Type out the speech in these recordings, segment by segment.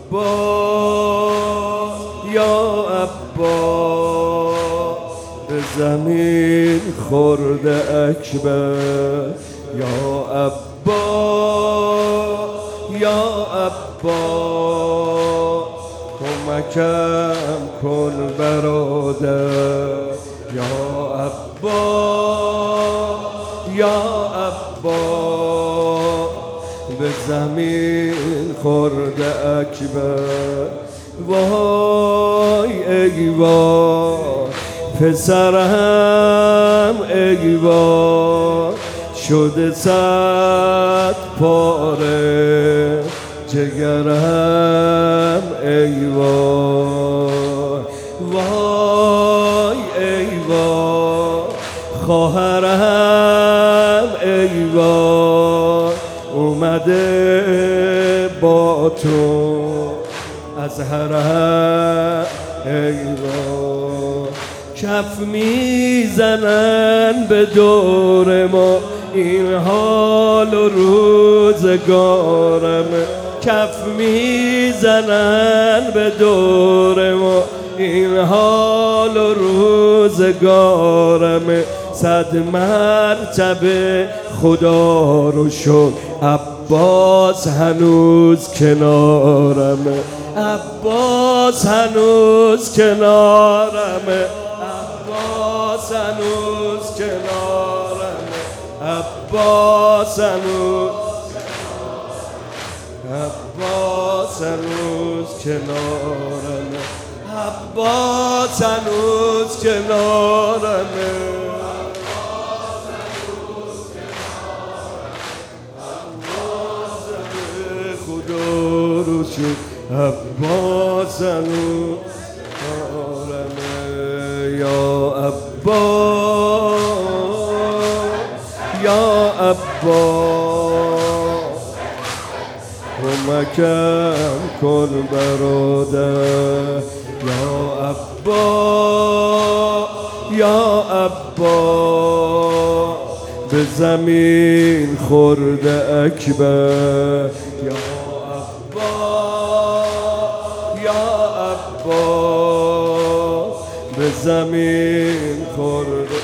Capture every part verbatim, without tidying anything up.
عباس یا عباس به زمین خورده اکبر یا عباس یا عباس کمکم کن برادر یا عباس یا عباس به زمین خورده اکبر وای ای وای پسرم ای وای شده صد پاره جگرم ای وای وای ای وای خواهرم ای وای اومده با تو از حرم ای وای کف میزنن به دور ما این حال و روزگارم کف میزنن به دور ما این حال و روزگارم صد مرتبه خدا رو شکر عباس هنوز کنارم عباس هنوز کنارم عباس هنوز کنارم عباس هنوز عباس هنوز کنارم عباس هنوز کنارم خدا رو شکر عباس هنوز کنارم یا عباس یا عباس کمکم کن برادر یا عباس یا عباس به زمین خورده اکبر یا عباس یا عباس به زمین خورده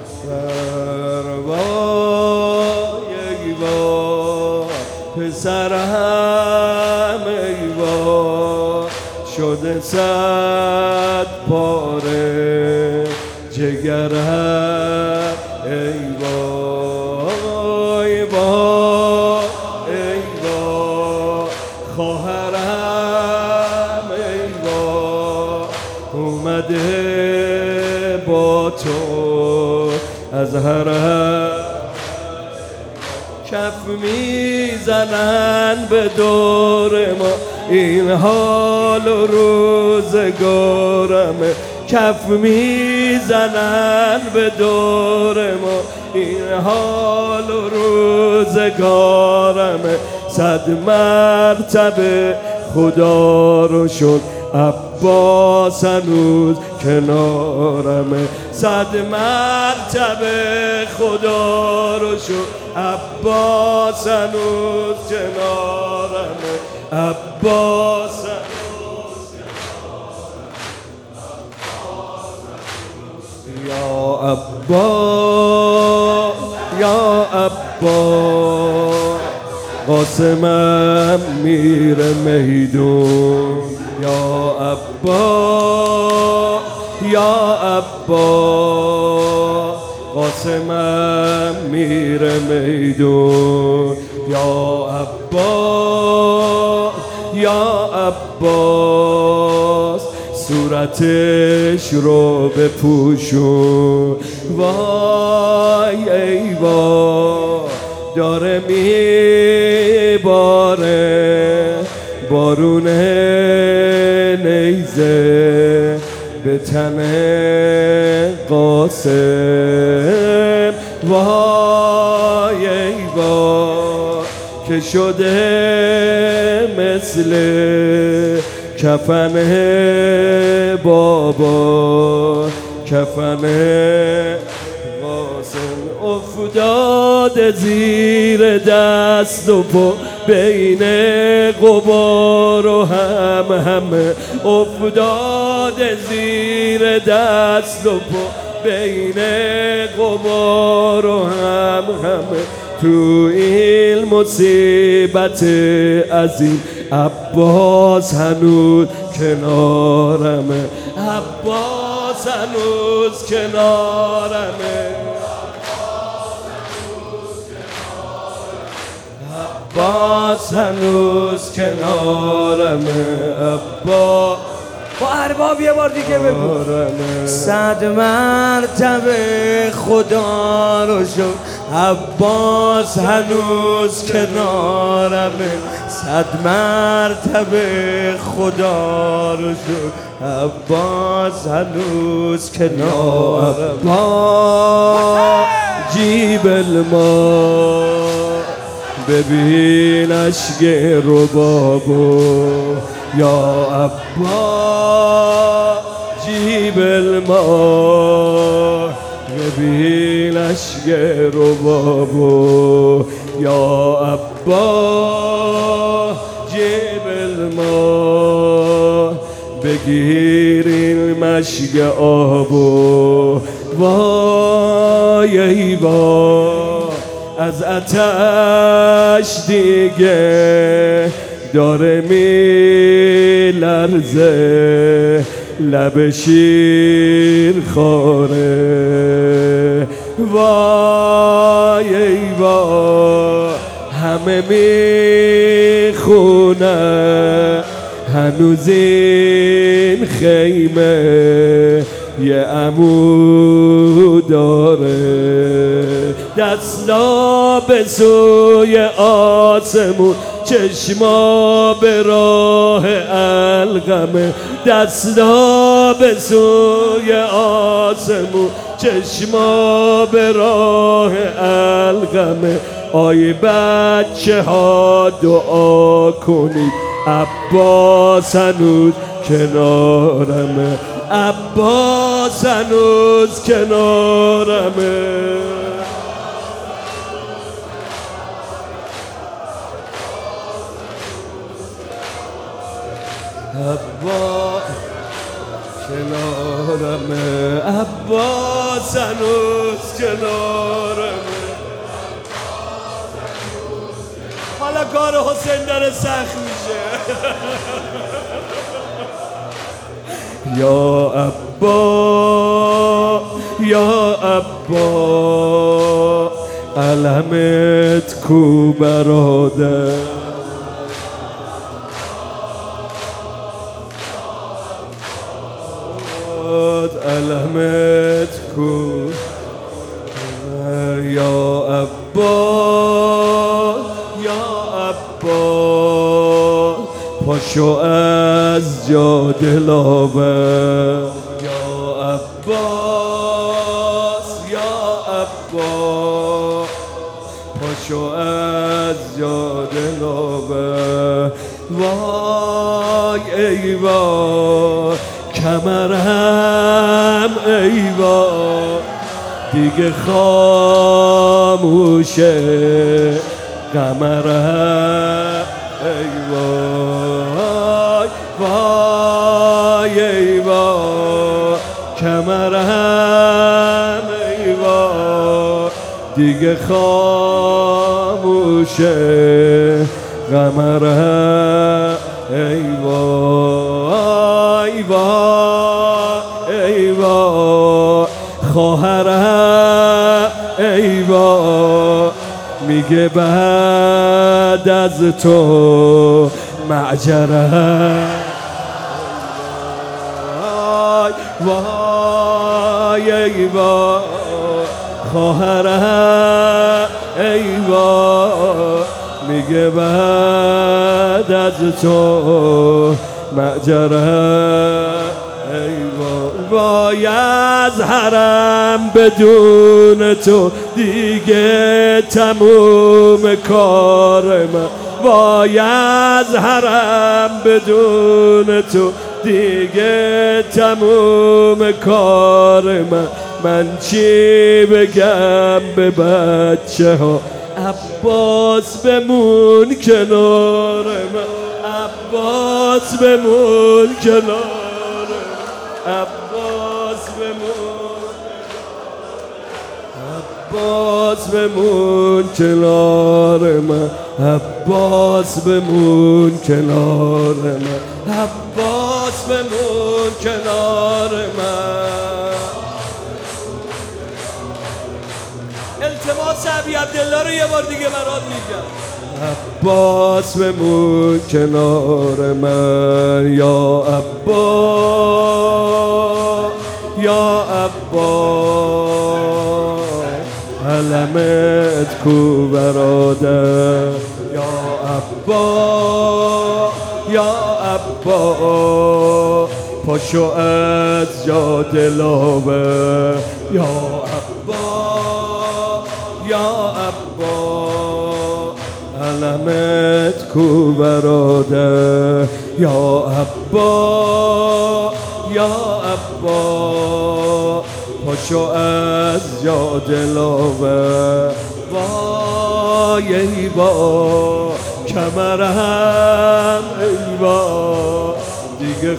وای ای وای پسرم ای وای شده صد پاره جگرم ای وای وای ای وای خواهرم ای وای اومده با تو از حرم کف میزنن به دور ما این حال و روزگارم کف میزنن به دور ما این حال و روزگارم صد مرتبه خدا رو شکر عباس هنوز کنارم صد مرتبه خدا رو شکر عباس هنوز کنارم عباس هنوز یا عباس یا عباس قاسمم میره میدون یا عباس یا عباس قاسمم میره میدون یا عباس یا عباس صورتش رو بپوشون وای ای وای داره میباره بارون نیزه به تن قاسم وای ای وای که شده مثل کفن بابا کفن قاسم افتاده زیر دست و پا بین غبار و هم همه افتاده زیر دست و پا بین غبار و هم همه تو این مصیبت عظیم عباس هنوز کنارمه عباس هنوز کنارمه عباس هنوز کنارمه عباس با ارباب یه بار دیگه بگو صد مرتبه خدا رو شکر عباس هنوز کنارمه صد مرتبه خدا رو شکر عباس هنوز کنارمه عباس جیب الماء ببین اشک ربابو یا عباس جیب الماء ببین اشک ربابو یا عباس جیب الماء بگیر این مشک آبو وای ای وای از آتش دیگه داره می لرزه لب شیر خواره وای ای وای همه می خونه هنوز این خیمه یه عمود داره دستا به سوی آسمون چشما به راه القمه دستا به سوی آسمون چشما به راه القمه آی بچه ها دعا کنید عباس هنوز کنارمه عباس هنوز کنارمه عباس کنارمه عباس هنوز کنارمه حالا کار حسین داره سخت میشه یا عباس یا عباس علمت کو برادر علمت کو یا عباس یا عباس پاشو از جا دلاور یا عباس یا عباس پاشو از جا دلاور وای ای وای کمرم ای وای دیگه خاموشه قمرم ای وای وای ای وای کمرم ای وای دیگه خاموشه قمرم ای وای وای ای وای خواهرم ای وای میگه بعد از تو معجرم وای وای ای وای خواهرم ای وای میگه بعد از تو معجرم ای وای از حرم بدون تو دیگه تموم کار من وای از حرم بدون تو دیگه تموم کار من من چی بگم به بچه ها عباس بمون کنار من، عباس بمون کنار من، عباس بمون، عباس بمون کنار من، عباس بمون کنار من، عباس بمون کنار من. التماس ابی عبدالله رو یه بار دیگه برات میگم. عباس بمون کنار من، یا عباس، یا عباس، علمت کو برادر، یا عباس، یا عباس، پاشو از جا دلاور، یا عباس، یا عباس، علمت کو برادر، یا عباس، یا عباس، پاشو از جا دلاور. وای ای با کمرم، ای با دیگه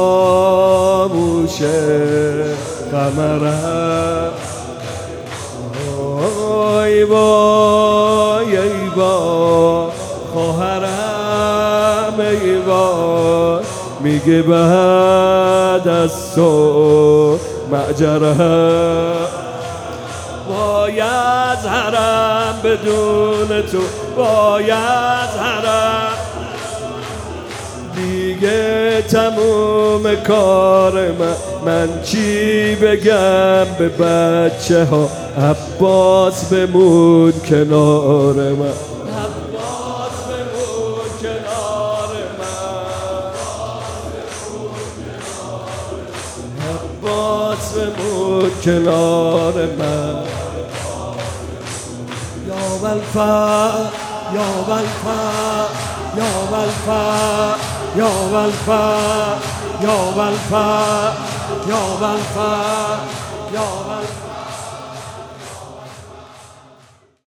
خاموشه کمرم، ای وای ای با خواهرم، ای با میگه بعد از تو معجرم، وای از حرم بدون تو، وای از حرم دیگه تموم کار من، من چی بگم به بچه ها، عباس بمون کنار من، عباس بمون کنار من، عباس بمون کنار من. یا والفا، یا والفا، یا والفا، یا والفا، یا والفا، یا والفا، یا والفا.